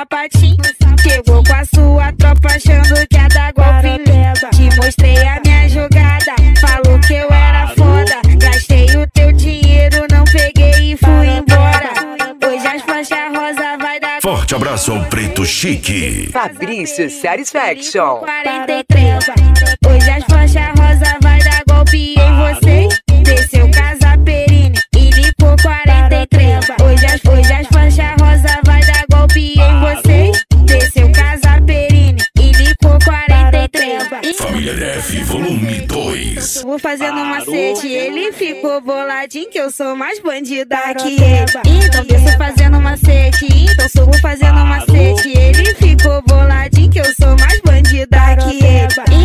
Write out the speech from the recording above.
sapatinho. Chegou com a sua tropa achando que ia dar golpe em mim. Te mostrei a minha jogada, falou que eu era foda. Gastei o teu dinheiro, não peguei e fui embora. Hoje as faixas rosa vai dar. Forte abraço ao Preto Chique. Fabrício Satisfaction. 43. Hoje as faixas rosa vai dar golpe em você. Desceu Casa Perini e licou 43. Hoje as faixas rosa vai dar golpe em você. Desceu Casa Perini e licou 43. Família DF, volume 2. Vou fazendo macete, ele ficou boladinho que eu sou mais bandida que ele. Então desço fazendo macete, então subo fazendo macete. Ele ficou boladinho que eu sou mais bandida que ele.